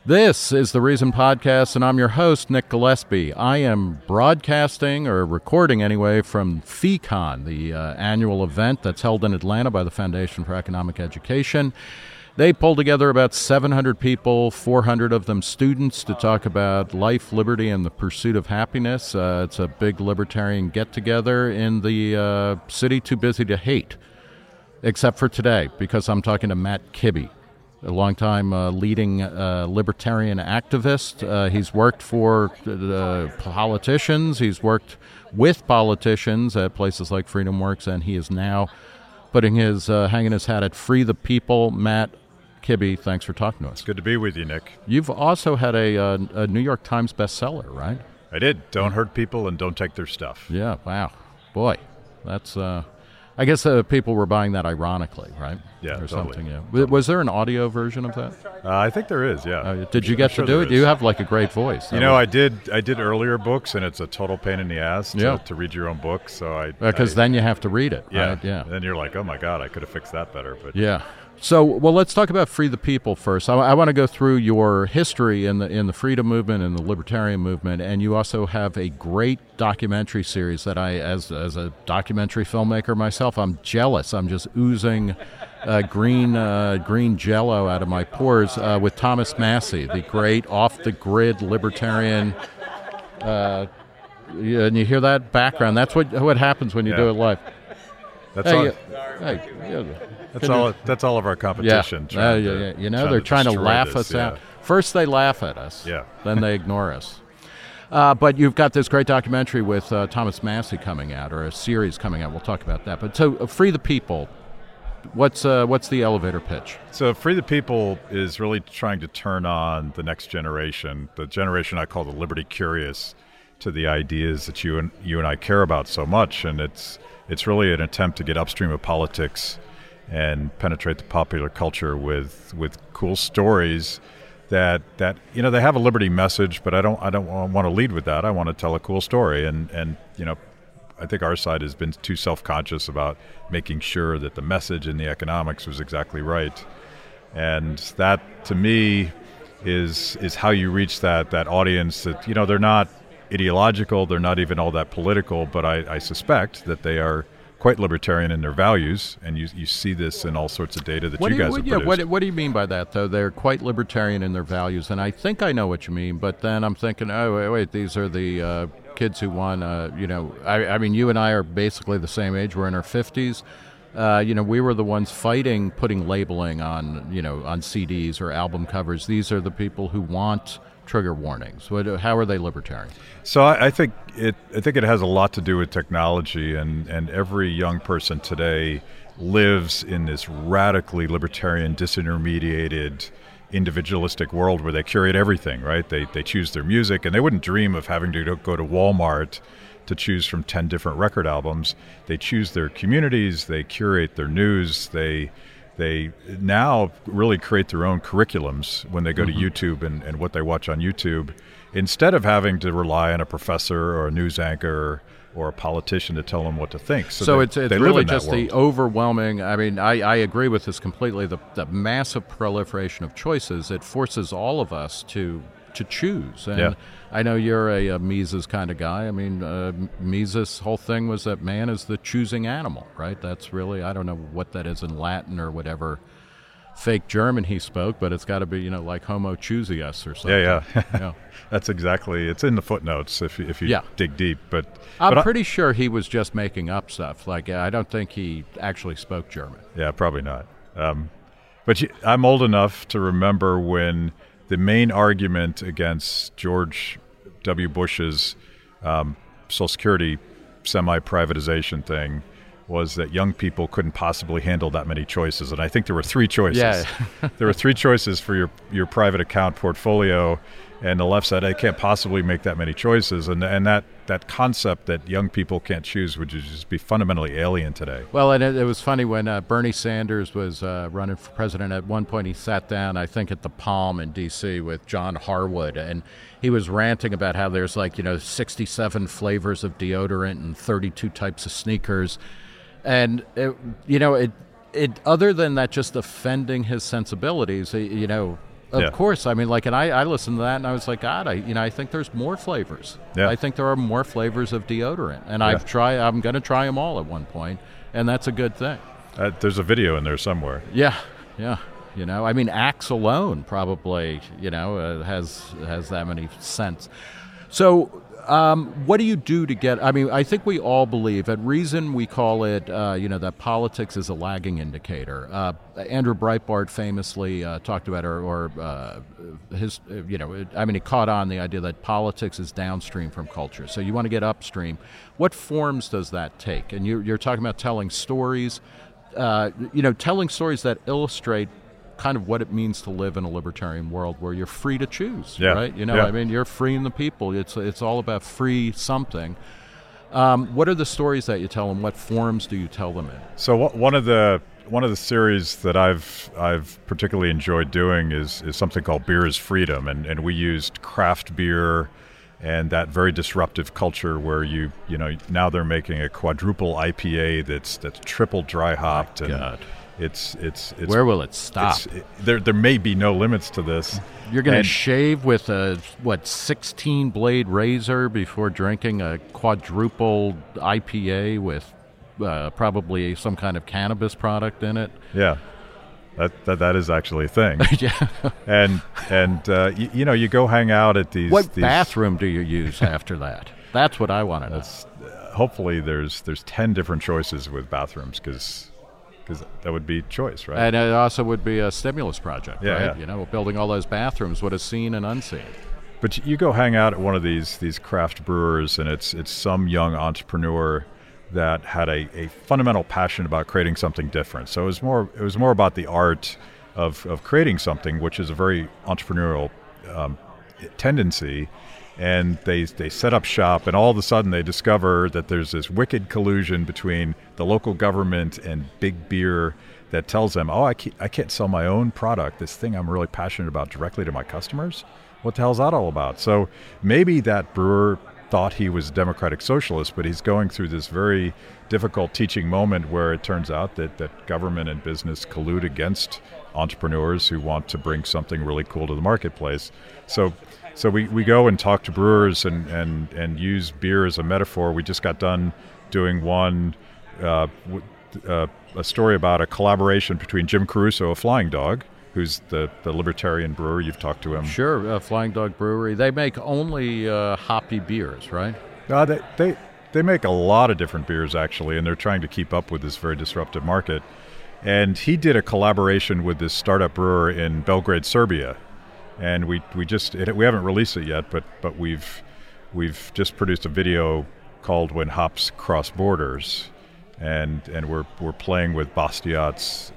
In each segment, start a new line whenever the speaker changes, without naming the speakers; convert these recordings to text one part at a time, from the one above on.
This is the Reason Podcast, and I'm your host, Nick Gillespie. I am broadcasting, or recording anyway, from FECON, the annual event that's held in Atlanta by the Foundation for Economic Education. They pulled together about 700 people, 400 of them students, to talk about life, liberty, and the pursuit of happiness. It's a big libertarian get-together in the city too busy to hate, except for today, because I'm talking to Matt Kibbe, a longtime leading libertarian activist. He's worked for politicians. He's worked with politicians at places like FreedomWorks, and he is now hanging his hat at Free the People. Matt Kibbe, thanks for talking to us.
Good to be with you, Nick.
You've also had a New York Times bestseller, right?
I did. Don't hurt people and don't take their stuff.
Yeah, wow. Boy, that's... I guess people were buying that ironically, right?
Yeah,
or
totally.
Something. Yeah. Totally. Was there an audio version of that?
I think there is. Yeah.
Did you get to do it? You have like a great voice.
I did earlier books, and it's a total pain in the ass to read your own book. So
because then you have to read it.
Yeah.
Right? Yeah.
And then you're like, oh my God, I could have fixed that better. But
yeah. So, let's talk about Free the People first. I want to go through your history in the freedom movement and the libertarian movement, and you also have a great documentary series that I, as a documentary filmmaker myself, I'm jealous. I'm just oozing green jello out of my pores with Thomas Massie, the great off-the-grid libertarian. And you hear that background. That's what happens when you do it live.
That's That's all of our competition.
Yeah. They're trying to laugh us out. First they laugh at us.
Yeah.
Then they ignore us. But you've got this great documentary with Thomas Massie coming out, or a series coming out. We'll talk about that. But so, Free the People. What's the elevator pitch?
So, Free the People is really trying to turn on the next generation, the generation I call the liberty curious, to the ideas that you and I care about so much, and it's really an attempt to get upstream of politics and penetrate the popular culture with cool stories that they have a liberty message, but I don't want to lead with that. I want to tell a cool story, and I think our side has been too self-conscious about making sure that the message and the economics was exactly right, and that to me is how you reach that audience that they're not ideological, they're not even all that political, but I suspect that they are quite libertarian in their values, and you see this in all sorts of data that you guys have produced.
What do you mean by that, though? They're quite libertarian in their values, and I think I know what you mean, but then I'm thinking, oh, wait, these are the kids who won, I mean, you and I are basically the same age. We're in our 50s. We were the ones fighting putting labeling on, on CDs or album covers. These are the people who want trigger warnings. How are they libertarian?
So I think it has a lot to do with technology, and every young person today lives in this radically libertarian, disintermediated, individualistic world where they curate everything, right? They choose their music, and they wouldn't dream of having to go to Walmart to choose from 10 different record albums. They choose their communities, they curate their news, they now really create their own curriculums when they go to YouTube and what they watch on YouTube, instead of having to rely on a professor or a news anchor or a politician to tell them what to think.
So it's really just the overwhelming, I mean, I agree with this completely, the massive proliferation of choices. It forces all of us to choose. And I know you're a Mises kind of guy. I mean, Mises' whole thing was that man is the choosing animal, right? That's really, I don't know what that is in Latin or whatever fake German he spoke, but it's got to be, like homo chooseus or something.
Yeah. That's exactly, it's in the footnotes if you dig deep. But
I'm pretty sure he was just making up stuff. Like, I don't think he actually spoke German.
Yeah, probably not. But I'm old enough to remember when the main argument against George W. Bush's Social Security semi-privatization thing was that young people couldn't possibly handle that many choices. And I think there were 3 choices.
Yeah.
There were 3 choices for your private account portfolio, and the left said, I can't possibly make that many choices. And that concept that young people can't choose would just be fundamentally alien today.
Well, and it was funny when Bernie Sanders was running for president. At one point he sat down, I think at the Palm in D.C. with John Harwood, and he was ranting about how there's 67 flavors of deodorant and 32 types of sneakers. And, it other than that just offending his sensibilities, Of course. I mean, like, and I listened to that and I was like, God, I think there's more flavors.
Yeah.
I think there are more flavors of deodorant, and I'm going to try them all at one point, and that's a good thing.
There's a video in there somewhere.
Yeah. I mean, Axe alone probably, has that many scents. So, what do you do to get? I mean, I think we all believe at Reason we call it, that politics is a lagging indicator. Andrew Breitbart famously talked about, he caught on the idea that politics is downstream from culture. So you want to get upstream. What forms does that take? And you're talking about telling stories, telling stories that illustrate kind of what it means to live in a libertarian world where you're free to choose, right? I mean, you're freeing the people. It's all about free something. What are the stories that you tell them? What forms do you tell them in?
So one of the series that I've particularly enjoyed doing is something called Beer is Freedom, and we used craft beer and that very disruptive culture where now they're making a quadruple IPA that's triple dry hopped.
Oh, God.
It's
where will it stop?
There may be no limits to this.
You're going to shave with a 16 blade razor before drinking a quadruple IPA with probably some kind of cannabis product in it.
Yeah, that is actually a thing.
Yeah,
and you go hang out at these.
What bathroom do you use after that? That's what I want to know.
Hopefully, there's 10 different choices with bathrooms because that would be choice, right?
And it also would be a stimulus project, right?
Yeah.
Building all those bathrooms, what is seen and unseen.
But you go hang out at one of these craft brewers, and it's some young entrepreneur that had a fundamental passion about creating something different. So it was more about the art of creating something, which is a very entrepreneurial tendency. And they set up shop, and all of a sudden they discover that there's this wicked collusion between the local government and big beer that tells them, I can't sell my own product, this thing I'm really passionate about, directly to my customers. What the hell's that all about? So maybe that brewer thought he was a democratic socialist, but he's going through this very difficult teaching moment where it turns out that government and business collude against entrepreneurs who want to bring something really cool to the marketplace. So we go and talk to brewers and use beer as a metaphor. We just got done doing one, a story about a collaboration between Jim Caruso of Flying Dog, who's the libertarian brewer. You've talked to him.
Sure, Flying Dog Brewery. They make only hoppy beers, right?
They make a lot of different beers, actually, and they're trying to keep up with this very disruptive market. And he did a collaboration with this startup brewer in Belgrade, Serbia. And we haven't released it yet, but we've just produced a video called "When Hops Cross Borders," and we're playing with Bastiat's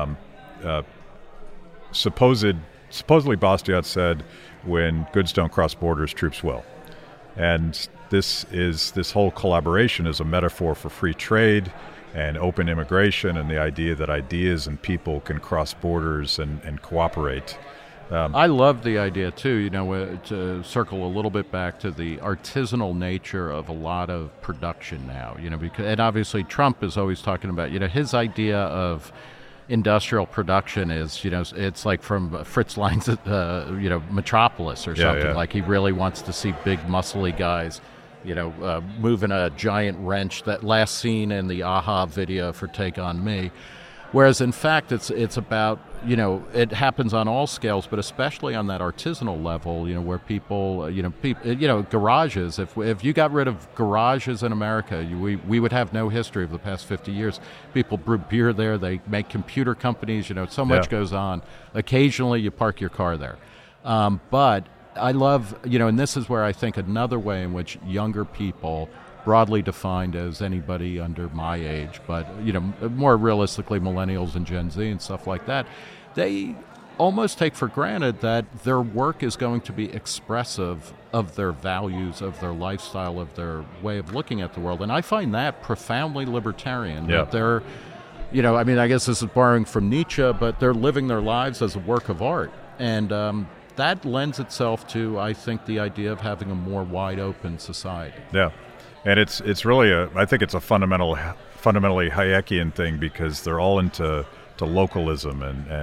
supposedly Bastiat said, "When goods don't cross borders, troops will." And this whole collaboration is a metaphor for free trade and open immigration, and the idea that ideas and people can cross borders and cooperate.
I love the idea, too, to circle a little bit back to the artisanal nature of a lot of production now, and obviously Trump is always talking about, his idea of industrial production is, it's like from Fritz Lang's, Metropolis or something.
Yeah.
Like he really wants to see big, muscly guys, moving a giant wrench, that last scene in the AHA video for Take On Me. Whereas, in fact, it's about, it happens on all scales, but especially on that artisanal level, where people, garages. If you got rid of garages in America, we would have no history of the past 50 years. People brew beer there. They make computer companies. So much goes on. Occasionally, you park your car there. But I love, and this is where I think another way in which younger people, broadly defined as anybody under my age, but more realistically millennials and Gen Z and stuff like that, they almost take for granted that their work is going to be expressive of their values, of their lifestyle, of their way of looking at the world. And I find that profoundly libertarian.
Yeah.
That they're, I guess this is borrowing from Nietzsche, but they're living their lives as a work of art. And that lends itself to, I think, the idea of having a more wide open society.
Yeah. And it's really I think it's a fundamentally Hayekian thing, because they're all into localism and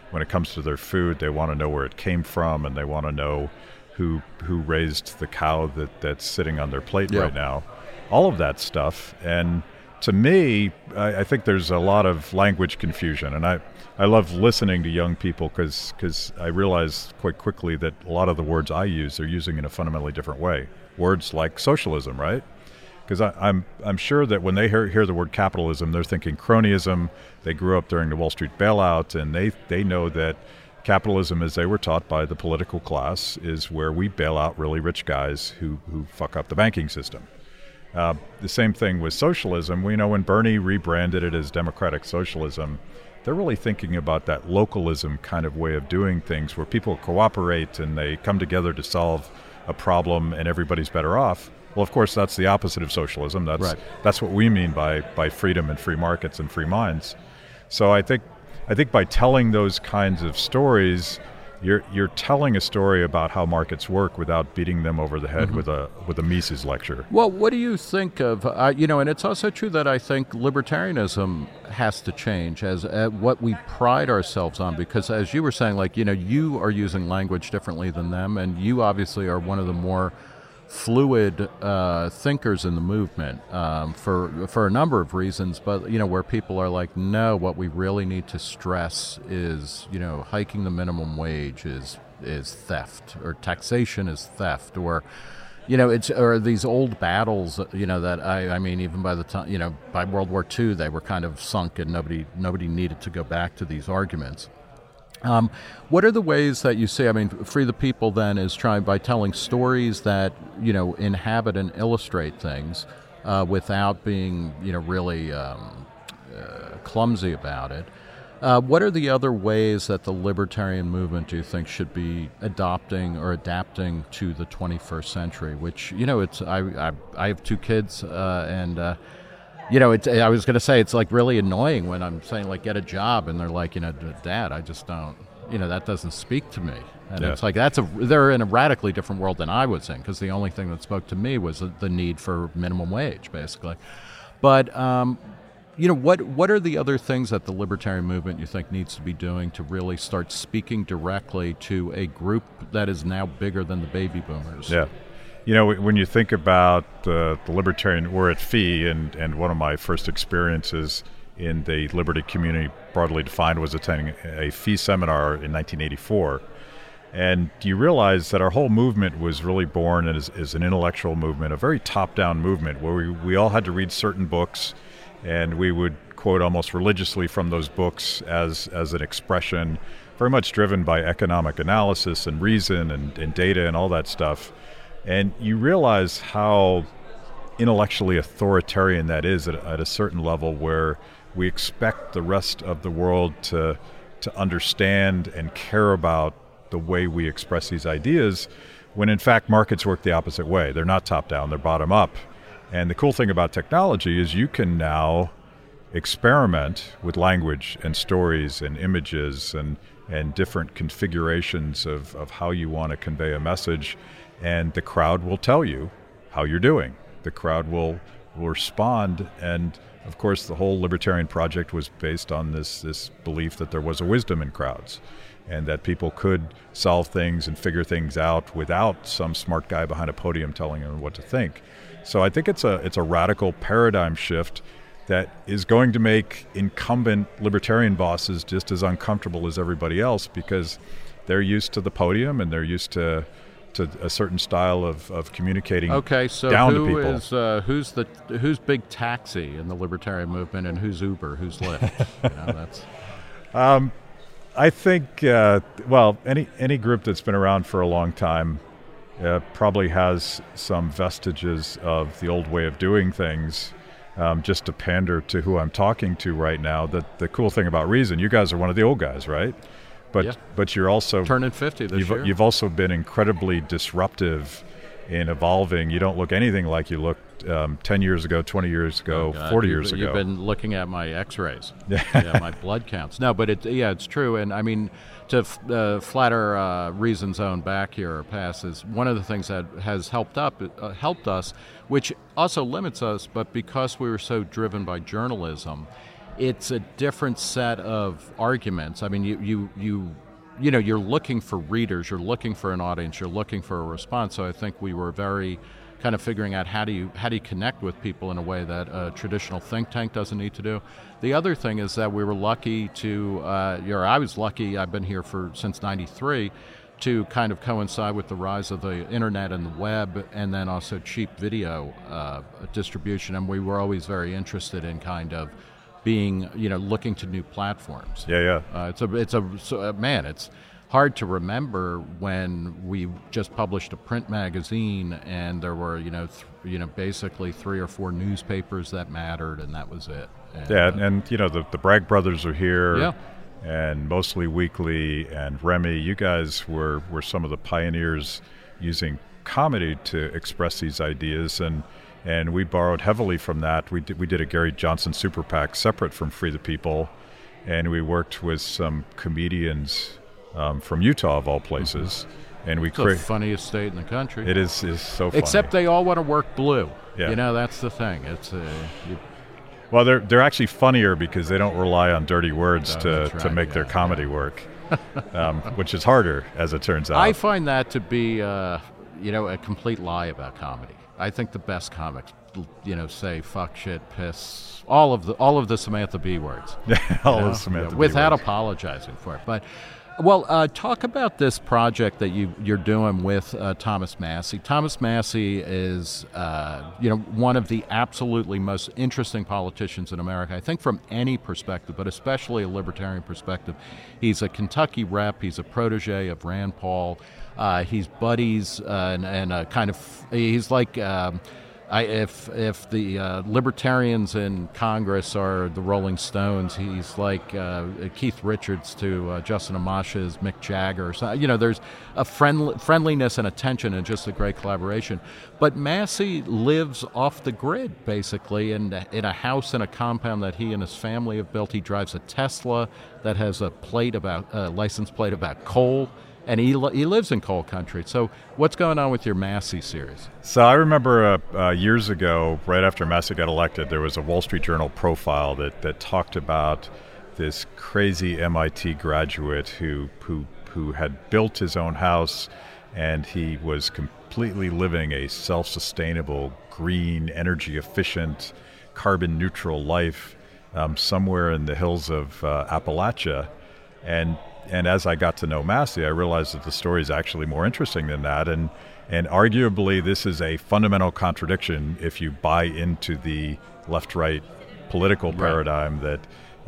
when it comes to their food, they want to know where it came from, and they want to know who raised the cow that's sitting on their plate right now. All of that stuff. And to me, I think there's a lot of language confusion, and I love listening to young people because I realize quite quickly that a lot of the words I use, they're using in a fundamentally different way. Words like socialism, right? Because I'm sure that when they hear the word capitalism, they're thinking cronyism. They grew up during the Wall Street bailout, and they know that capitalism, as they were taught by the political class, is where we bail out really rich guys who fuck up the banking system. The same thing with socialism. We know when Bernie rebranded it as democratic socialism, they're really thinking about that localism kind of way of doing things where people cooperate and they come together to solve a problem and everybody's better off. Well, of course, that's the opposite of socialism. That's what we mean by freedom and free markets and free minds. So I think by telling those kinds of stories, you're telling a story about how markets work without beating them over the head with a Mises lecture.
Well, what do you think of, and it's also true that I think libertarianism has to change as what we pride ourselves on, because as you were saying, you are using language differently than them, and you obviously are one of the more fluid thinkers in the movement for a number of reasons, but where people are like, no, what we really need to stress is hiking the minimum wage is theft, or taxation is theft, or or these old battles that I mean even by the time by World War II they were kind of sunk and nobody needed to go back to these arguments. What are the ways that you see? I mean, Free the People then is trying by telling stories that inhabit and illustrate things without being really clumsy about it. What are the other ways that the libertarian movement, do you think, should be adopting or adapting to the 21st century? Which it's I have two kids and. I was going to say it's like really annoying when I'm saying like get a job and they're like, Dad, I just don't, that doesn't speak to me. And it's like they're in a radically different world than I was in, because the only thing that spoke to me was the need for minimum wage, basically. But what are the other things that the libertarian movement you think needs to be doing to really start speaking directly to a group that is now bigger than the baby boomers?
Yeah. When you think about the libertarian, we're at FEE, and one of my first experiences in the liberty community, broadly defined, was attending a FEE seminar in 1984. And you realize that our whole movement was really born as an intellectual movement, a very top-down movement, where we all had to read certain books, and we would quote almost religiously from those books as an expression, very much driven by economic analysis and reason and data and all that stuff. And you realize how intellectually authoritarian that is at a certain level, where we expect the rest of the world to understand and care about the way we express these ideas, when in fact markets work the opposite way. They're not top-down, they're bottom-up. And the cool thing about technology is you can now experiment with language and stories and images and different configurations of how you want to convey a message. And the crowd will tell you how you're doing. The crowd will respond. And of course, the whole libertarian project was based on this belief that there was a wisdom in crowds, and that people could solve things and figure things out without some smart guy behind a podium telling them what to think. So I think it's a radical paradigm shift that is going to make incumbent libertarian bosses just as uncomfortable as everybody else, because they're used to the podium and they're used to a certain style of communicating down to people.
Who's big taxi in the libertarian movement, and who's Uber, who's Lyft? That's.
I think any group that's been around for a long time probably has some vestiges of the old way of doing things. Just to pander to who I'm talking to right now, the cool thing about Reason, you guys are one of the old guys, right? But you're also
turning 50 this year.
You've also been incredibly disruptive in evolving. You don't look anything like you looked 10 years ago, 20 years ago, 40 years ago.
You've been looking at my X-rays, my blood counts. No, but it's true. And I mean, to flatter Reason's own back here, Pass, is one of the things that has helped us, which also limits us, but because we were so driven by journalism, it's a different set of arguments. I mean, you're looking for readers, you're looking for an audience, you're looking for a response. So I think we were very kind of figuring out how do you connect with people in a way that a traditional think tank doesn't need to do. The other thing is that we were lucky to, I was lucky, I've been here since '93, to kind of coincide with the rise of the internet and the web, and then also cheap video distribution. And we were always very interested in kind of being, looking to new platforms.
Yeah.
It's hard to remember when we just published a print magazine and there were, basically 3 or 4 newspapers that mattered, and that was it.
And the Bragg brothers are here.
Yeah.
And Mostly Weekly and Remy, you guys were some of the pioneers using comedy to express these ideas, and we borrowed heavily from that. We did a Gary Johnson super PAC separate from Free the People, and we worked with some comedians from Utah, of all places. Mm-hmm. And
it's the funniest state in the country.
It is so funny.
Except they all want to work blue.
Yeah.
That's the thing. It's
well, they're actually funnier because they don't rely on dirty words to make their comedy work, which is harder, as it turns out.
I find that to be, a complete lie about comedy. I think the best comics, say fuck, shit, piss, all of the Samantha Bee words.
All of the Samantha Bee
without
words.
apologizing for it. But, talk about this project that you're doing with Thomas Massie. Thomas Massie is, one of the absolutely most interesting politicians in America, I think from any perspective, but especially a libertarian perspective. He's a Kentucky rep. He's a protege of Rand Paul. He's buddies and a kind of, he's like, if the libertarians in Congress are the Rolling Stones, he's like Keith Richards to Justin Amash's Mick Jagger. So, there's a friendliness and a tension and just a great collaboration. But Massie lives off the grid, basically, in a house in a compound that he and his family have built. He drives a Tesla that has a license plate about coal. And he lives in coal country. So what's going on with your Massie series?
So I remember years ago, right after Massie got elected, there was a Wall Street Journal profile that talked about this crazy MIT graduate who had built his own house, and he was completely living a self-sustainable, green, energy-efficient, carbon-neutral life somewhere in the hills of Appalachia. And as I got to know Massie, I realized that the story is actually more interesting than that. And arguably, this is a fundamental contradiction if you buy into the left-right political paradigm that,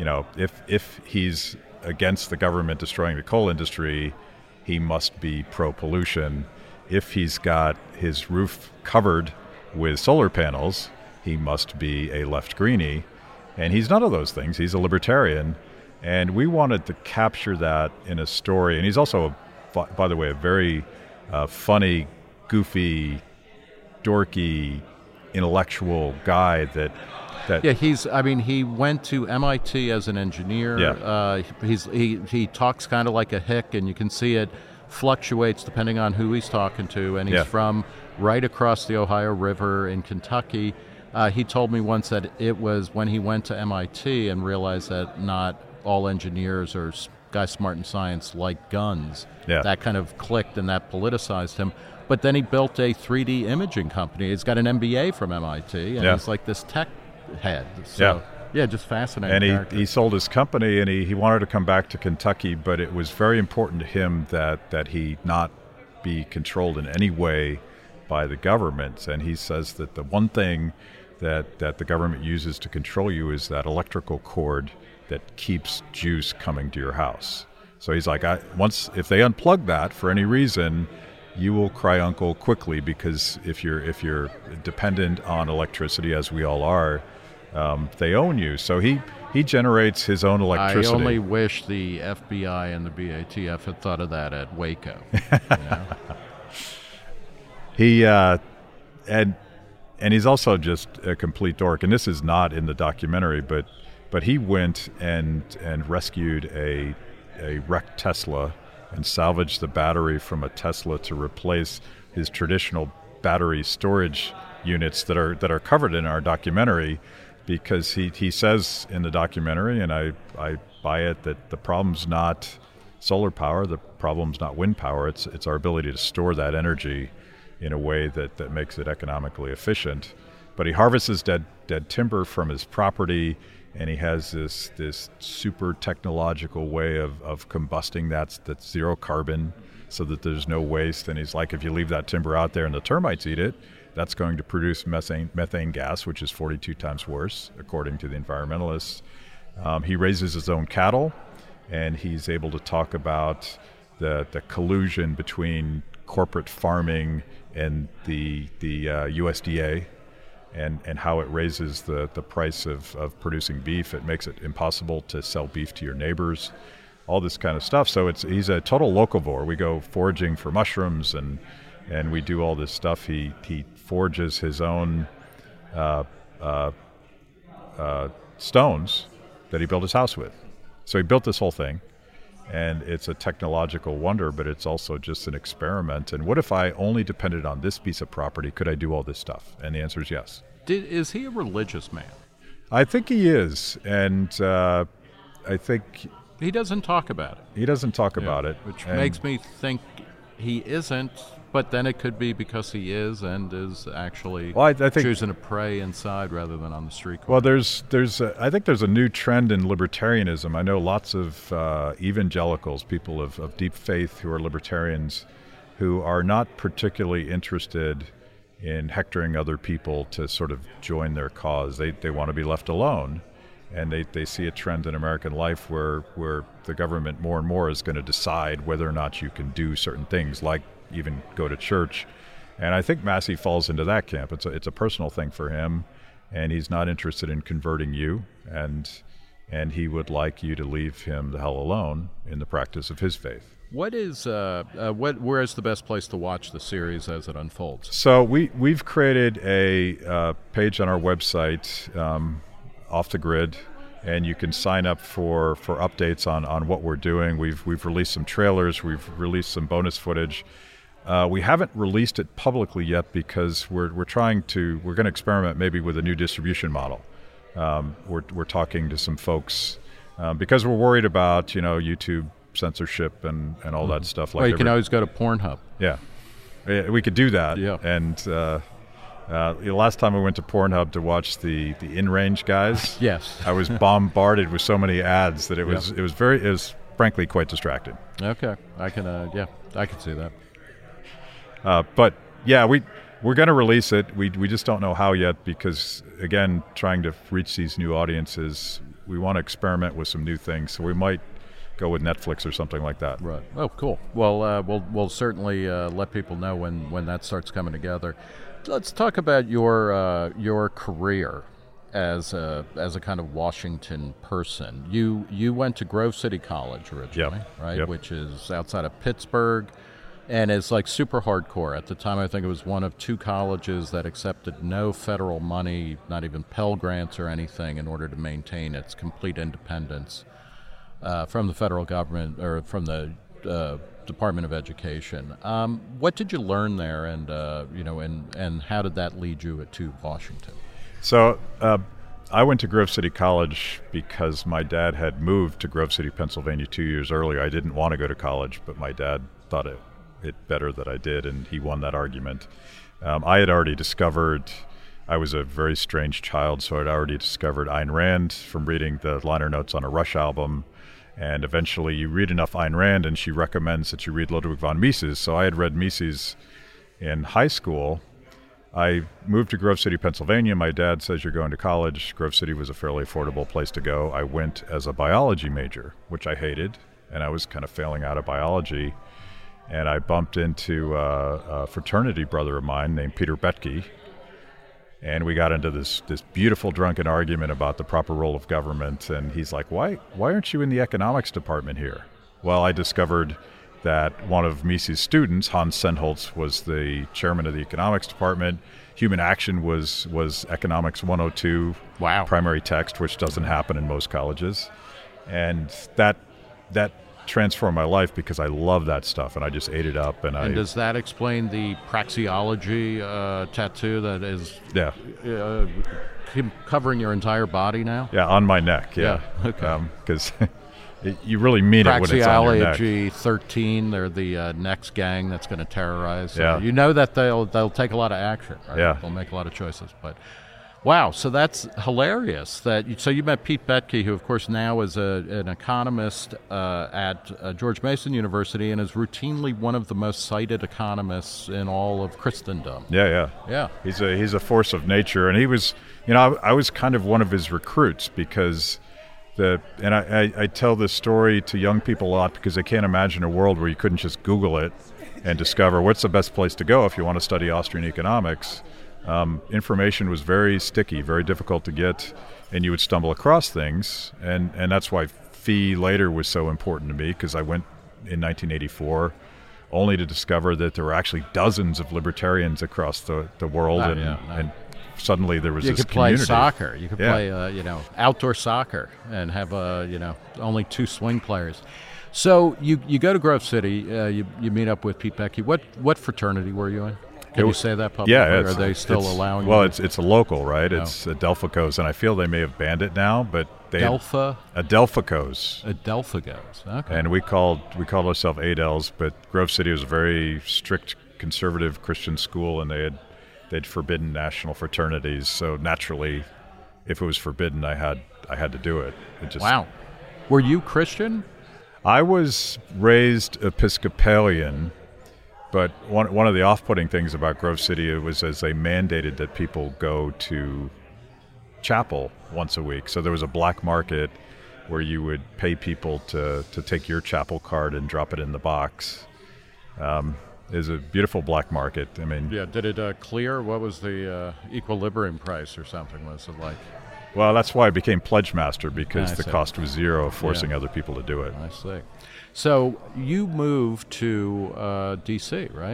if he's against the government destroying the coal industry, he must be pro-pollution. If he's got his roof covered with solar panels, he must be a left-greenie. And he's none of those things. He's a libertarian. And we wanted to capture that in a story. And he's also, by the way, a very funny, goofy, dorky, intellectual guy that
Yeah, he went to MIT as an engineer.
Yeah.
He talks kind of like a hick, and you can see it fluctuates depending on who he's talking to. And he's from right across the Ohio River in Kentucky. He told me once that it was when he went to MIT and realized that not all engineers or guys smart in science like guns.
Yeah.
That kind of clicked and that politicized him. But then he built a 3D imaging company. He's got an MBA from MIT, and he's like this tech head. So, just fascinating.
And he sold his company, and he wanted to come back to Kentucky, but it was very important to him that he not be controlled in any way by the government. And he says that the one thing that the government uses to control you is that electrical cord that keeps juice coming to your house. So he's like, if they unplug that for any reason, you will cry uncle quickly, because if you're dependent on electricity, as we all are, they own you. So he generates his own electricity.
I only wish the FBI and the BATF had thought of that at Waco.
He and he's also just a complete dork. And this is not in the documentary, but he went and rescued a wrecked Tesla and salvaged the battery from a Tesla to replace his traditional battery storage units that are covered in our documentary. because he says in the documentary, and I buy it, that the problem's not solar power, the problem's not wind power, it's our ability to store that energy in a way that makes it economically efficient. But he harvests dead timber from his property, and he has this super technological way of combusting that's zero carbon, so that there's no waste. And he's like, if you leave that timber out there and the termites eat it, that's going to produce methane gas, which is 42 times worse, according to the environmentalists. He raises his own cattle, and he's able to talk about the collusion between corporate farming and the USDA, and how it raises the price of producing beef. It makes it impossible to sell beef to your neighbors, all this kind of stuff. So he's a total locavore. We go foraging for mushrooms, and we do all this stuff. He forages his own stones that he built his house with. So he built this whole thing, and it's a technological wonder, but it's also just an experiment. And what if I only depended on this piece of property? Could I do all this stuff? And the answer is yes.
Is he a religious man?
I think he is, and I think
he doesn't talk about it.
He doesn't talk about it,
which makes me think he isn't. But then it could be because he is, and is actually
I think,
choosing to pray inside rather than on the street corner.
Well, I think there's a new trend in libertarianism. I know lots of evangelicals, people of deep faith who are libertarians, who are not particularly interested in hectoring other people to sort of join their cause. They want to be left alone. And they see a trend in American life where the government more and more is going to decide whether or not you can do certain things, like even go to church. And I think Massie falls into that camp. It's a personal thing for him, and he's not interested in converting you, and he would like you to leave him the hell alone in the practice of his faith.
What is where is the best place to watch the series as it unfolds?
So we've created a page on our website, Off the Grid, and you can sign up for updates on what we're doing. We've released some trailers, we've released some bonus footage. We haven't released it publicly yet because we're going to experiment maybe with a new distribution model. We're talking to some folks because we're worried about YouTube censorship and all that stuff.
Well, you can always go to Pornhub.
Yeah, we could do that.
Yeah.
And last time I went to Pornhub to watch the In-Range guys,
yes,
I was bombarded with so many ads that it was frankly quite distracting.
Okay, I can see that.
But yeah, we're going to release it. We just don't know how yet because, again, trying to reach these new audiences, we want to experiment with some new things. So we might go with Netflix or something like that.
Right. Oh, cool. Well, we'll certainly let people know when that starts coming together. Let's talk about your career as a kind of Washington person. You went to Grove City College originally, right?
Yep.
Which is outside of Pittsburgh. And it's like super hardcore. At the time, I think it was one of two colleges that accepted no federal money, not even Pell Grants or anything, in order to maintain its complete independence from the federal government or from the Department of Education. What did you learn there, and how did that lead you to Washington?
So I went to Grove City College because my dad had moved to Grove City, Pennsylvania 2 years earlier. I didn't want to go to college, but my dad thought it better that I did, and he won that argument. I had already discovered, I was a very strange child, so I'd already discovered Ayn Rand from reading the liner notes on a Rush album, and eventually you read enough Ayn Rand and she recommends that you read Ludwig von Mises. So I had read Mises in high school. I moved to Grove City, Pennsylvania. My dad says, you're going to college. Grove City was a fairly affordable place to go. I went as a biology major, which I hated, and I was kind of failing out of biology. And I bumped into a fraternity brother of mine named Peter Boettke, and we got into this beautiful drunken argument about the proper role of government. And he's like, why aren't you in the economics department here? Well, I discovered that one of Mises' students, Hans Sennholz, was the chairman of the economics department. Human Action was Economics 102 primary text, which doesn't happen in most colleges. And that transformed my life because I love that stuff, and I just ate it up. And
does that explain the praxeology tattoo that is covering your entire body now?
Yeah, on my neck. Yeah.
Okay.
Because you really mean it when it's on your neck.
Praxeology 13, they're the next gang that's going to terrorize.
Yeah.
You know that they'll take a lot of action, right?
Yeah.
They'll make a lot of choices. But wow, so that's hilarious. So you met Pete Boettke, who of course now is an economist at George Mason University and is routinely one of the most cited economists in all of Christendom.
Yeah. He's a force of nature, and he was, I was kind of one of his recruits because. I tell this story to young people a lot because they can't imagine a world where you couldn't just Google it and discover what's the best place to go if you want to study Austrian economics. Information was very sticky, very difficult to get, and you would stumble across things. And that's why Fee later was so important to me, because I went in 1984 only to discover that there were actually dozens of libertarians across the world. And suddenly there was this community.
You could play soccer. You could play, outdoor soccer and have, only 2 swing players. So you go to Grove City. You meet up with Pete Boettke. What fraternity were you in? Can you say that publicly?
Yeah.
Are they still allowing?
Well, it's a local, right? No. It's Adelphicos, and I feel they may have banned it now, but
Adelphicos. Adelphicos. Okay.
And we called ourselves Adels, but Grove City was a very strict conservative Christian school, and they'd forbidden national fraternities. So naturally, if it was forbidden, I had to do it.
Wow. Were you Christian?
I was raised Episcopalian, but one of the off-putting things about Grove City was as they mandated that people go to chapel once a week. So there was a black market where you would pay people to take your chapel card and drop it in the box. Is a beautiful black market. I mean,
did it clear? What was the equilibrium price or something? Was it like?
Well, that's why I became pledge master, because the cost was zero, forcing other people to do it.
I see. So you moved to D.C., right?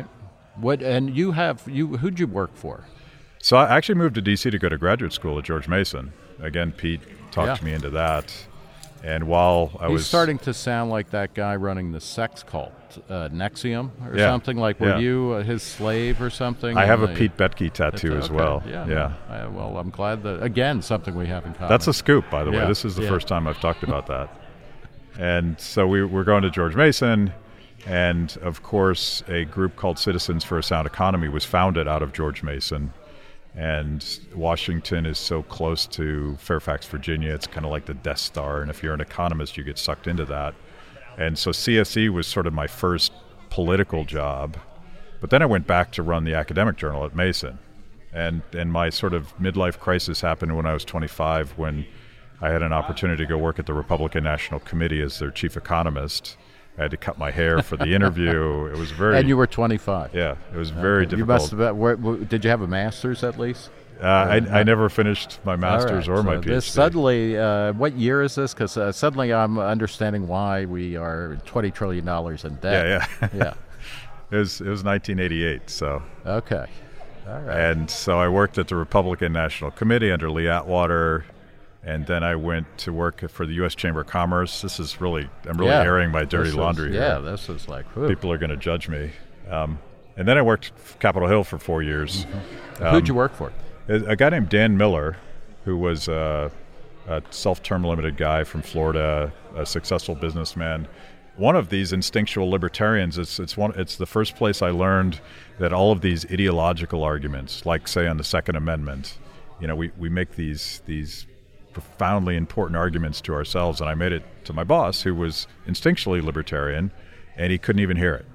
Who'd you work for?
So I actually moved to D.C. to go to graduate school at George Mason. Again, Pete talked me into that. And while
He's starting to sound like that guy running the sex cult, NXIVM or something. Like, were you his slave or something?
I have a Pete Boettke tattoo as well.
Yeah. Well, I'm glad that, again, something we have in common.
That's a scoop, by the way. This is the first time I've talked about that. And so we're going to George Mason, and of course a group called Citizens for a Sound Economy was founded out of George Mason. And Washington is so close to Fairfax, Virginia. It's kind of like the Death Star, and if you're an economist, you get sucked into that. And so CSE was sort of my first political job. But then I went back to run the academic journal at Mason. And my sort of midlife crisis happened when I was 25, when I had an opportunity to go work at the Republican National Committee as their chief economist. I had to cut my hair for the interview. It was very...
And you were 25.
Yeah, it was very difficult.
You must have did you have a master's at least?
I never finished my master's or my PhD.
Suddenly, what year is this? Because suddenly I'm understanding why we are $20 trillion in debt.
Yeah. It was 1988, so...
Okay. All right.
And so I worked at the Republican National Committee under Lee Atwater, and then I went to work for the U.S. Chamber of Commerce. I'm really airing my dirty laundry here.
Yeah, this is like... Whew.
People are going to judge me. And then I worked for Capitol Hill for 4 years.
Mm-hmm. Who'd you work for?
A guy named Dan Miller, who was a self-term limited guy from Florida, a successful businessman. One of these instinctual libertarians. It's the first place I learned that all of these ideological arguments, like say on the Second Amendment, we make these profoundly important arguments to ourselves, and I made it to my boss, who was instinctually libertarian, and he couldn't even hear it.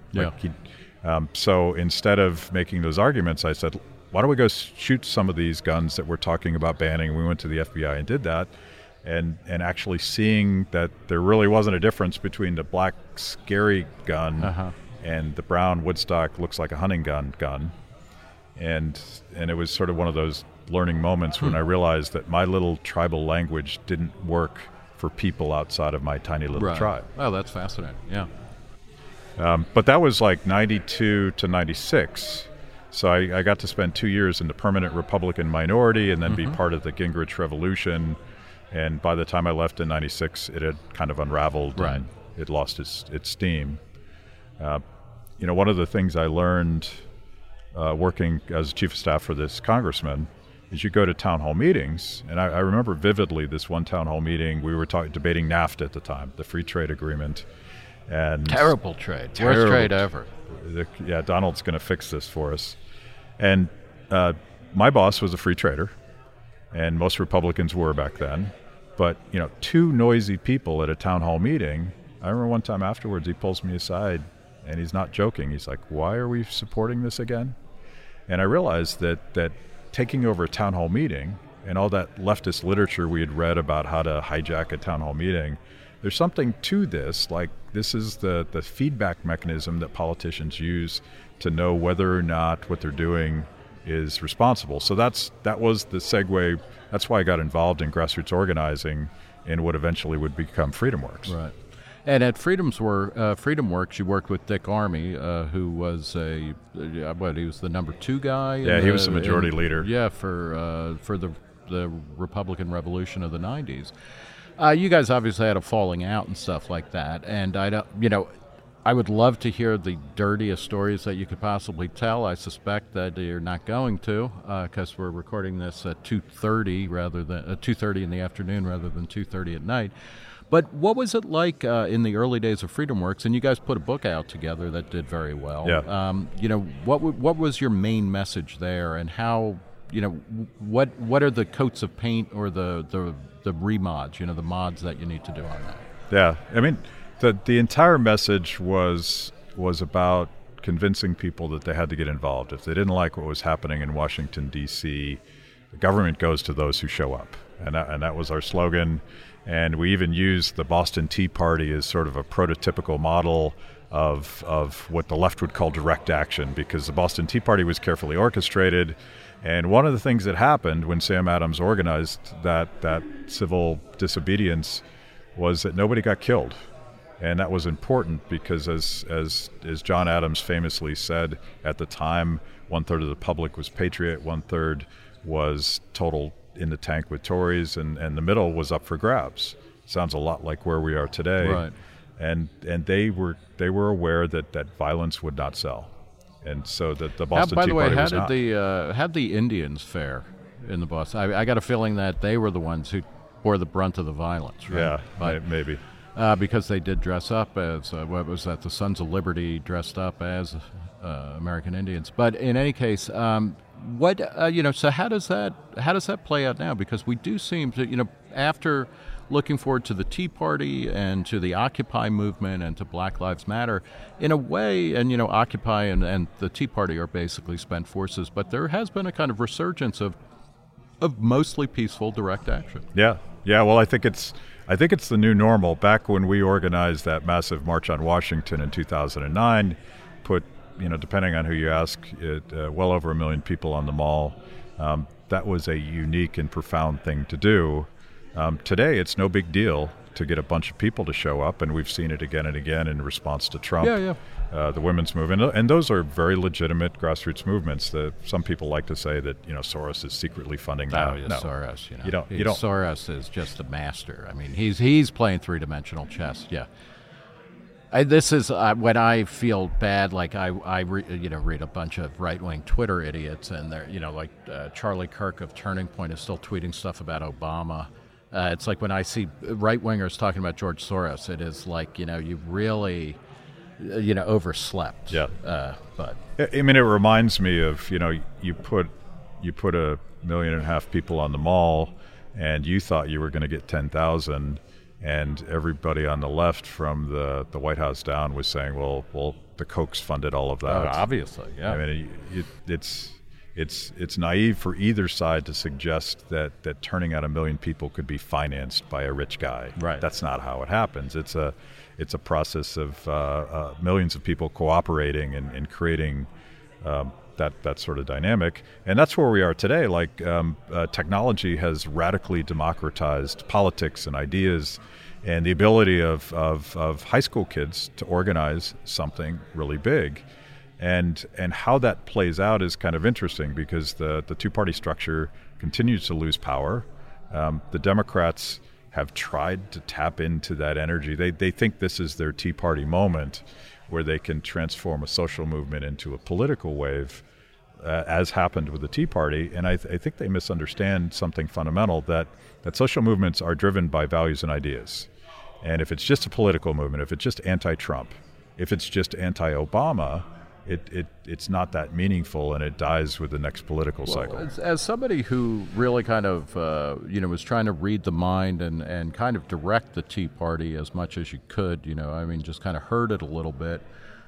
So instead of making those arguments, I said, why don't we go shoot some of these guns that we're talking about banning? We went to the FBI and did that, and actually seeing that there really wasn't a difference between the black scary gun and the brown Woodstock looks like a hunting gun. And it was sort of one of those learning moments when I realized that my little tribal language didn't work for people outside of my tiny little tribe.
Oh, that's fascinating. Yeah.
But that was like 92 to 96. So I got to spend 2 years in the permanent Republican minority and then be part of the Gingrich Revolution. And by the time I left in 96, it had kind of unraveled and it lost its steam. One of the things I learned working as chief of staff for this congressman is you go to town hall meetings, and I remember vividly this one town hall meeting. We were debating NAFTA at the time, the free trade agreement. And
terrible trade. Worst trade ever.
Yeah, Donald's going to fix this for us. And my boss was a free trader, and most Republicans were back then. But, two noisy people at a town hall meeting, I remember one time afterwards he pulls me aside, and he's not joking. He's like, why are we supporting this again? And I realized that taking over a town hall meeting and all that leftist literature we had read about how to hijack a town hall meeting, there's something to this. Like, this is the feedback mechanism that politicians use to know whether or not what they're doing is responsible. So that was the segue. That's why I got involved in grassroots organizing in what eventually would become FreedomWorks.
Right. And at FreedomWorks, you worked with Dick Armey, who was he was the number 2 guy?
Yeah, he was the majority leader.
Yeah, for the Republican Revolution of the 90s. You guys obviously had a falling out and stuff like that, and I would love to hear the dirtiest stories that you could possibly tell. I suspect that you're not going to, because we're recording this at 2:30 rather than 2:30 in the afternoon rather than 2:30 at night. But what was it like in the early days of FreedomWorks? And you guys put a book out together that did very well.
Yeah.
What was your main message there, and how? What are the coats of paint or the remods? The mods that you need to do on that.
Yeah, I mean, the entire message was about convincing people that they had to get involved. If they didn't like what was happening in Washington, D.C., the government goes to those who show up, and that was our slogan. And we even used the Boston Tea Party as sort of a prototypical model of what the left would call direct action, because the Boston Tea Party was carefully orchestrated. And one of the things that happened when Sam Adams organized that civil disobedience was that nobody got killed. And that was important because, as John Adams famously said at the time, 1/3 of the public was patriot, 1/3 was total in the tank with Tories, and the middle was up for grabs. Sounds a lot like where we are today.
Right.
And they were aware that violence would not sell. And so the Boston Tea Party was not.
By the way, how did the Indians fare in the Boston? I got a feeling that they were the ones who bore the brunt of the violence, right?
Yeah, maybe.
Because they did dress up as, what was that, the Sons of Liberty dressed up as American Indians. But in any case, so how does that play out now? Because we do seem to, after looking forward to the Tea Party and to the Occupy movement and to Black Lives Matter, in a way, and Occupy and the Tea Party are basically spent forces, but there has been a kind of resurgence of mostly peaceful direct action.
Yeah. Well, I think it's the new normal. Back when we organized that massive March on Washington in 2009, put, depending on who you ask, well over 1 million people on the mall. That was a unique and profound thing to do. Today, it's no big deal to get a bunch of people to show up, and we've seen it again and again in response to Trump.
Yeah.
The women's movement, and those are very legitimate grassroots movements. Some people like to say that Soros is secretly funding them.
Oh, yeah, no. Soros.
You don't.
Soros is just the master. I mean, he's playing 3-dimensional chess. Yeah. This is when I feel bad. Like I read a bunch of right-wing Twitter idiots, and they're Charlie Kirk of Turning Point is still tweeting stuff about Obama. It's like when I see right-wingers talking about George Soros, it is like you really overslept.
Yeah.
But
I mean, it reminds me of you put 1.5 million people on the mall, and you thought you were going to get 10,000. And everybody on the left from the White House down was saying, well, the Kochs funded all of that.
Obviously, yeah.
I mean, it's naive for either side to suggest that turning out 1 million people could be financed by a rich guy.
Right.
That's not how it happens. It's a process of millions of people cooperating and creating that sort of dynamic. And that's where we are today. Like technology has radically democratized politics and ideas, and the ability of high school kids to organize something really big. And how that plays out is kind of interesting because the two-party structure continues to lose power. The Democrats have tried to tap into that energy. They think this is their Tea Party moment where they can transform a social movement into a political wave. as happened with the Tea Party. And I think they misunderstand something fundamental, that social movements are driven by values and ideas. And if it's just a political movement, if it's just anti-Trump, if it's just anti-Obama, it's not that meaningful, and it dies with the next political cycle.
As somebody who really kind of was trying to read the mind and kind of direct the Tea Party as much as you could, just kind of heard it a little bit.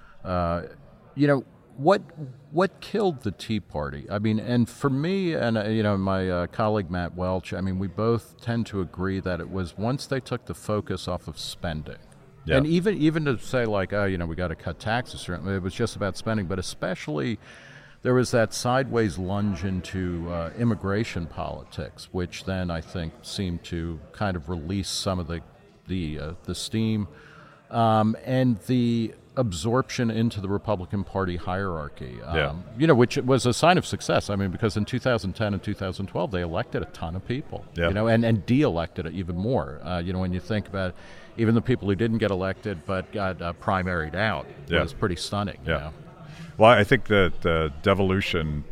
What killed the Tea Party? I mean, and for me and my colleague Matt Welch, I mean, we both tend to agree that it was once they took the focus off of spending. Yeah. And even to say like, we got to cut taxes, certainly it was just about spending, but especially there was that sideways lunge into immigration politics, which then I think seemed to kind of release some of the steam and the absorption into the Republican Party hierarchy, which was a sign of success. I mean, because in 2010 and 2012, they elected a ton of people, and de-elected it even more. When you think about it, even the people who didn't get elected but got primaried out was pretty stunning.
Yeah. Well, I think that the devolution,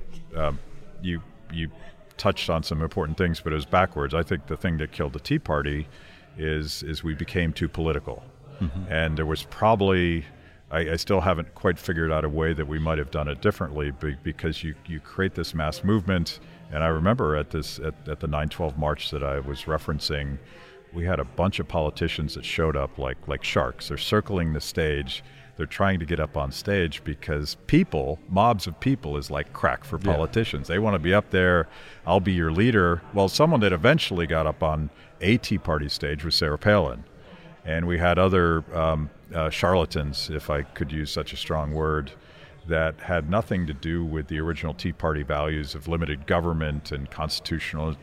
you touched on some important things, but it was backwards. I think the thing that killed the Tea Party is we became too political. Mm-hmm. And there was probably, I still haven't quite figured out a way that we might have done it differently, because you create this mass movement. And I remember at the 9/12 march that I was referencing, we had a bunch of politicians that showed up like sharks. They're circling the stage. They're trying to get up on stage because mobs of people is like crack for politicians. They want to be up there. I'll be your leader. Well, someone that eventually got up on a Tea Party stage was Sarah Palin. And we had other charlatans, if I could use such a strong word, that had nothing to do with the original Tea Party values of limited government and constitutional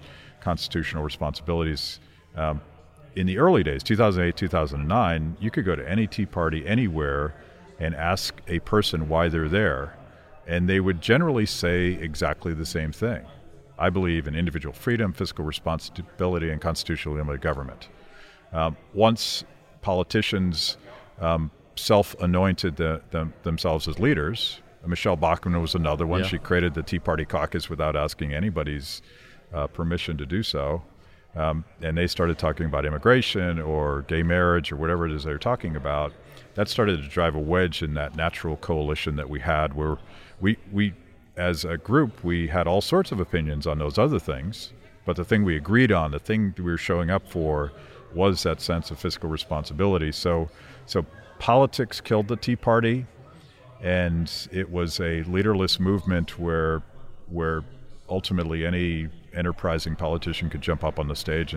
responsibilities. In the early days, 2008, 2009, you could go to any Tea Party anywhere and ask a person why they're there, and they would generally say exactly the same thing. I believe in individual freedom, fiscal responsibility, and constitutionally limited government. Once politicians self-anointed themselves as leaders, Michelle Bachmann was another one. She created the Tea Party caucus without asking anybody's permission to do so. And they started talking about immigration or gay marriage or whatever it is they're talking about. That started to drive a wedge in that natural coalition that we had, where we as a group, we had all sorts of opinions on those other things, but the thing we agreed on, the thing we were showing up for, was that sense of fiscal responsibility. So politics killed the Tea Party, and it was a leaderless movement where ultimately any enterprising politician could jump up on the stage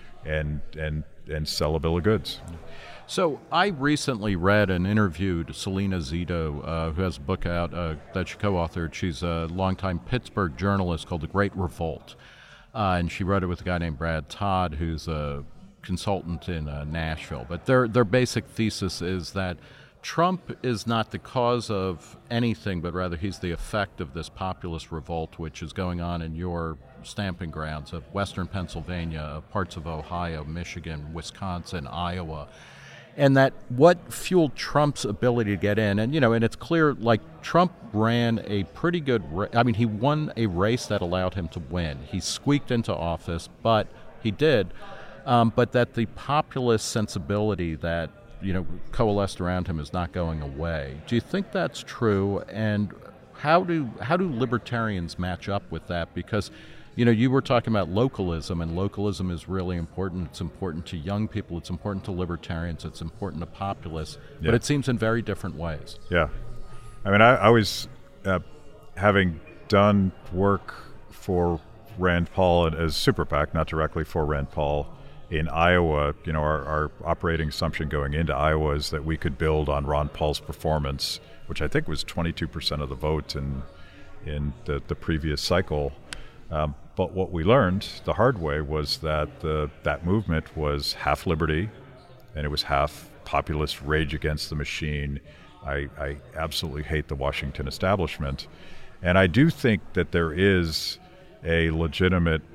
and sell a bill of goods.
So I recently read and interviewed Selena Zito, who has a book out that she co-authored. She's a longtime Pittsburgh journalist called The Great Revolt, and she wrote it with a guy named Brad Todd, who's a consultant in Nashville. But their basic thesis is that Trump is not the cause of anything, but rather he's the effect of this populist revolt, which is going on in your stamping grounds of Western Pennsylvania, parts of Ohio, Michigan, Wisconsin, Iowa. And that what fueled Trump's ability to get in, and it's clear, like, Trump ran a pretty good he won a race that allowed him to win. He squeaked into office, but he did. But that the populist sensibility that coalesced around him is not going away. Do you think that's true? And how do libertarians match up with that? Because you were talking about localism, and localism is really important. It's important to young people. It's important to libertarians. It's important to populists. Yeah. But it seems in very different ways.
Yeah. I mean, I was, having done work for Rand Paul as Super PAC, not directly for Rand Paul, in Iowa, our operating assumption going into Iowa is that we could build on Ron Paul's performance, which I think was 22% of the vote in the previous cycle. But what we learned the hard way was that that movement was half liberty, and it was half populist rage against the machine. I absolutely hate the Washington establishment. And I do think that there is a legitimate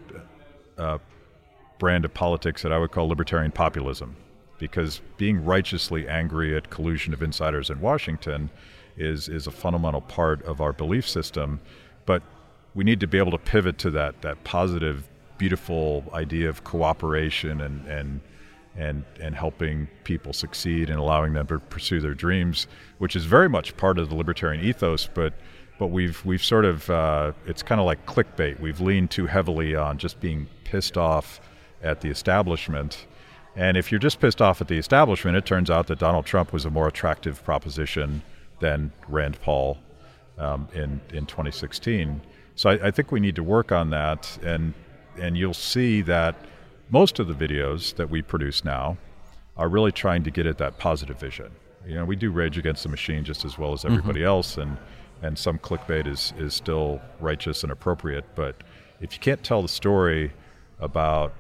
brand of politics that I would call libertarian populism, because being righteously angry at collusion of insiders in Washington is a fundamental part of our belief system. but we need to be able to pivot to that positive, beautiful idea of cooperation and helping people succeed and allowing them to pursue their dreams, which is very much part of the libertarian ethos. But we've sort of it's kind of like clickbait. We've leaned too heavily on just being pissed off at the establishment. And if you're just pissed off at the establishment, it turns out that Donald Trump was a more attractive proposition than Rand Paul in 2016. So I think we need to work on that, and you'll see that most of the videos that we produce now are really trying to get at that positive vision. We do Rage Against the Machine just as well as everybody else, and some clickbait is still righteous and appropriate. But if you can't tell the story about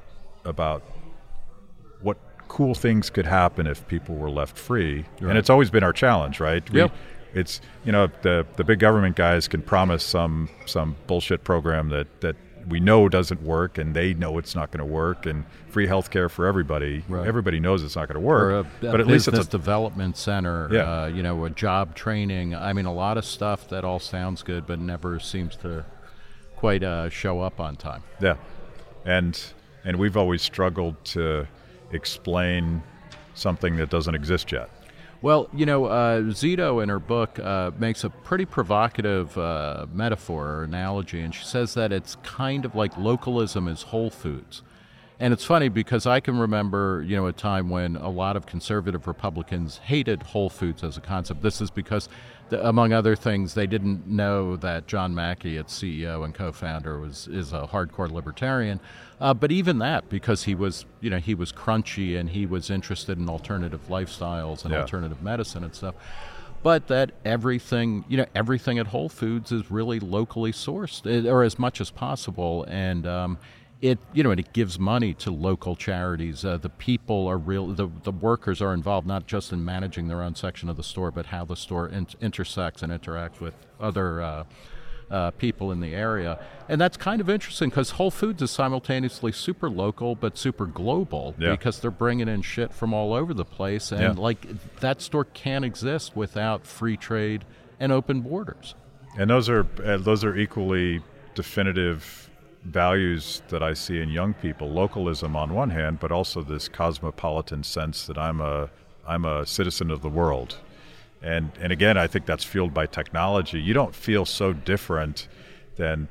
what cool things could happen if people were left free, right. And it's always been our challenge, right?
Yep.
It's the big government guys can promise some bullshit program that we know doesn't work, and they know it's not going to work, and free health care for everybody. Right. Everybody knows it's not going to work.
But at least it's a development center, a job training. I mean, a lot of stuff that all sounds good, but never seems to quite show up on time.
Yeah, and we've always struggled to explain something that doesn't exist yet.
Well, Zito in her book makes a pretty provocative metaphor or analogy, and she says that it's kind of like localism is Whole Foods. And it's funny because I can remember, a time when a lot of conservative Republicans hated Whole Foods as a concept. This is because, among other things, they didn't know that John Mackey, its CEO and co-founder, is a hardcore libertarian. But even that, because he was crunchy and he was interested in alternative lifestyles and alternative medicine and stuff. But that everything at Whole Foods is really locally sourced, or as much as possible, and it gives money to local charities. The people are real. The workers are involved not just in managing their own section of the store, but how the store intersects and interacts with other people in the area. And that's kind of interesting because Whole Foods is simultaneously super local but super global because they're bringing in shit from all over the place. And that store can't exist without free trade and open borders.
And those are equally definitive values that I see in young people. Localism on one hand, but also this cosmopolitan sense that I'm a citizen of the world. And again, I think that's fueled by technology. You don't feel so different than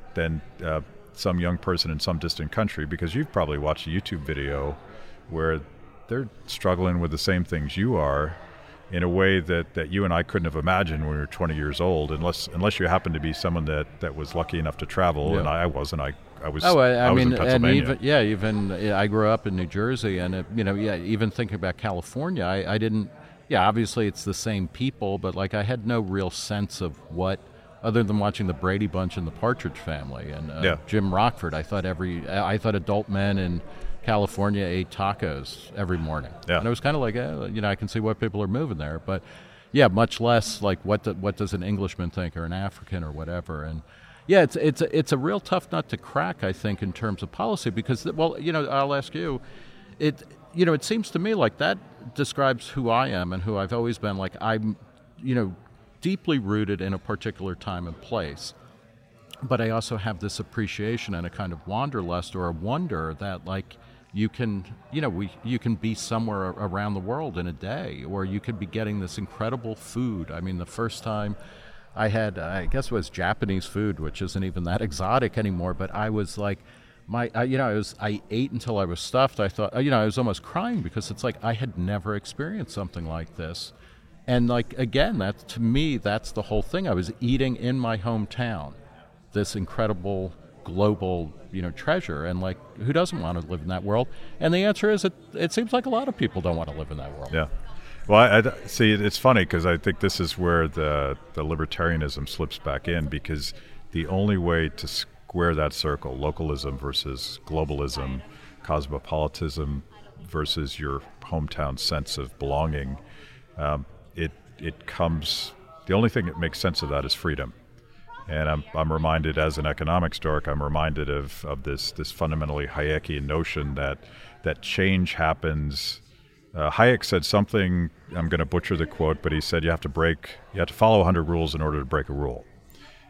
some young person in some distant country, because you've probably watched a YouTube video where they're struggling with the same things you are in a way that you and I couldn't have imagined when we were 20 years old, unless you happen to be someone that was lucky enough to travel, and I wasn't. I was in Pennsylvania.
And even I grew up in New Jersey, and even thinking about California, I didn't. Yeah, obviously it's the same people, but I had no real sense of what, other than watching the Brady Bunch and the Partridge Family and Jim Rockford. I thought adult men in California ate tacos every morning, and it was kind of like, I can see why people are moving there, but much less what does an Englishman think, or an African, or whatever. And it's a real tough nut to crack, I think, in terms of policy, because I'll ask you, it seems to me like that describes who I am and who I've always been. I'm, deeply rooted in a particular time and place, but I also have this appreciation and a kind of wanderlust or a wonder that you can be somewhere around the world in a day, or you could be getting this incredible food. I mean, the first time I had, I guess it was Japanese food, which isn't even that exotic anymore, but I was like, I ate until I was stuffed. I thought, I was almost crying, because it's I had never experienced something like this. And again, to me, that's the whole thing. I was eating in my hometown this incredible global, treasure. And who doesn't want to live in that world? And the answer is, it seems like a lot of people don't want to live in that world.
Yeah. Well, I see, it's funny, because I think this is where the libertarianism slips back in, because the only way to square that circle, localism versus globalism, cosmopolitanism versus your hometown sense of belonging, it comes, the only thing that makes sense of that is freedom. And I'm reminded, as an economics dork, I'm reminded of this fundamentally Hayekian notion that change happens. Hayek said something, I'm going to butcher the quote, but he said you have to follow 100 rules in order to break a rule.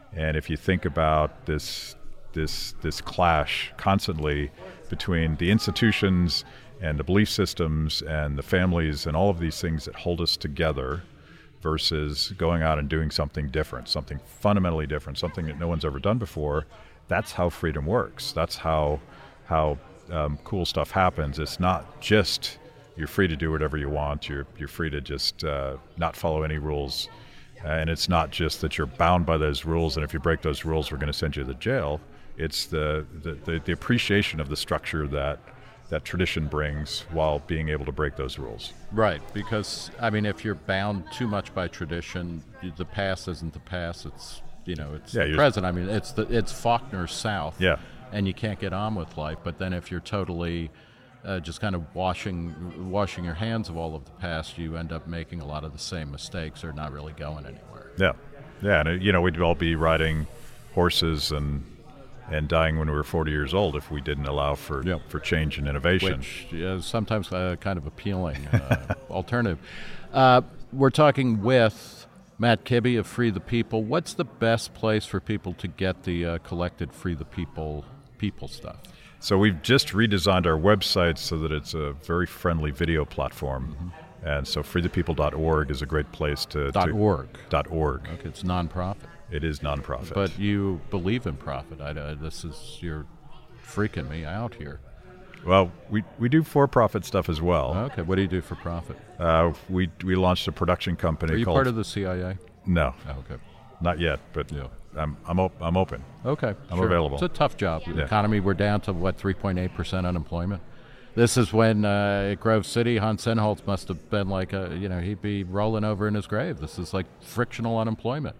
And if you think about this clash constantly between the institutions and the belief systems and the families and all of these things that hold us together versus going out and doing something different, something fundamentally different, something that no one's ever done before, that's how freedom works. That's how cool stuff happens. It's not just you're free to do whatever you want. You're free to just not follow any rules. And it's not just that you're bound by those rules, and if you break those rules, we're going to send you to jail. It's the appreciation of the structure that tradition brings while being able to break those rules.
Right, because, I mean, if you're bound too much by tradition, the past isn't the past, it's the present. I mean, it's Faulkner's South, and you can't get on with life. But then if you're totally just kind of washing your hands of all of the past, you end up making a lot of the same mistakes or not really going anywhere.
Yeah, and we'd all be riding horses and dying when we were 40 years old if we didn't allow for change and innovation.
Which is sometimes kind of appealing alternative. We're talking with Matt Kibbe of Free the People. What's the best place for people to get the collected Free the People stuff?
So we've just redesigned our website so that it's a very friendly video platform. Mm-hmm. And so freethepeople.org is a great place to...
.org.
.org.
Okay, it's nonprofit.
It is nonprofit.
But you believe in profit. You're freaking me out here.
Well, we do for-profit stuff as well.
Okay, what do you do for profit?
We launched a production company.
Are you
called...
part of the CIA?
No.
Oh, okay.
Not yet, but I'm open.
Okay,
I'm available.
It's a tough job. The economy, we're down to 3.8% unemployment. This is when at Grove City, Hans Senholz must have been like he'd be rolling over in his grave. This is like frictional unemployment.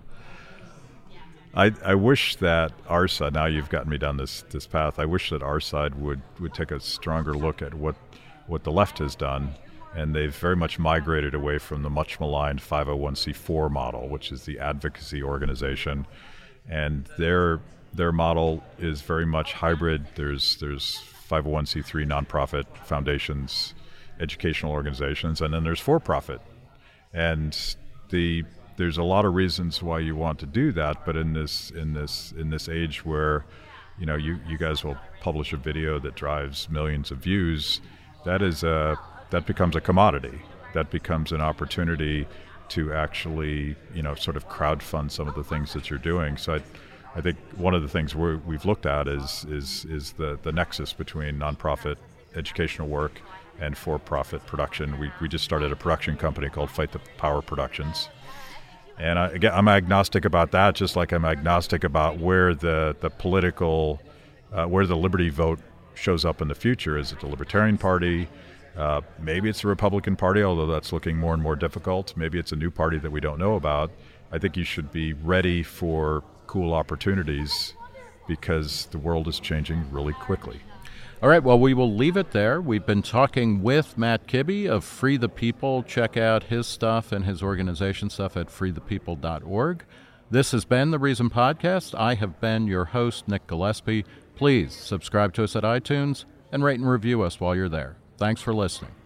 I wish that our side, now you've gotten me down this path, I wish that our side would take a stronger look at what the left has done. And they've very much migrated away from the much maligned 501c4 model, which is the advocacy organization. And their model is very much hybrid. There's 501c3 nonprofit foundations, educational organizations, and then there's for-profit. And there's a lot of reasons why you want to do that, but in this age where you guys will publish a video that drives millions of views, that becomes a commodity. That becomes an opportunity to actually, sort of crowdfund some of the things that you're doing. So I think one of the things we've looked at is the nexus between nonprofit educational work and for-profit production. We just started a production company called Fight the Power Productions. And I'm agnostic about that, just like I'm agnostic about where the political, where the liberty vote shows up in the future. Is it the Libertarian Party? Maybe it's the Republican Party, although that's looking more and more difficult. Maybe it's a new party that we don't know about. I think you should be ready for cool opportunities because the world is changing really quickly.
All right, well, we will leave it there. We've been talking with Matt Kibbe of Free the People. Check out his stuff and his organization stuff at freethepeople.org. This has been The Reason Podcast. I have been your host, Nick Gillespie. Please subscribe to us at iTunes and rate and review us while you're there. Thanks for listening.